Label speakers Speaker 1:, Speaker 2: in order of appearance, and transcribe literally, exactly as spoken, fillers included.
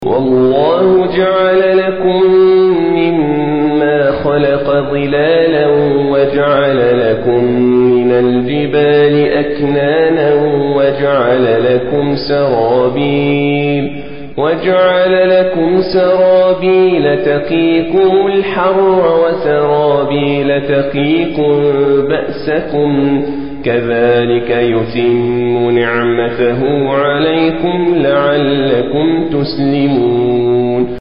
Speaker 1: والله جعل لكم مما خلق ظلالا وجعل لكم من الجبال أكنانا وجعل لكم سرابيل وجعل لكم سرابيل تقيكم الحر وسرابيل تقيكم بأسكم كذلك يتم نعمته عليكم لعلكم تسلمون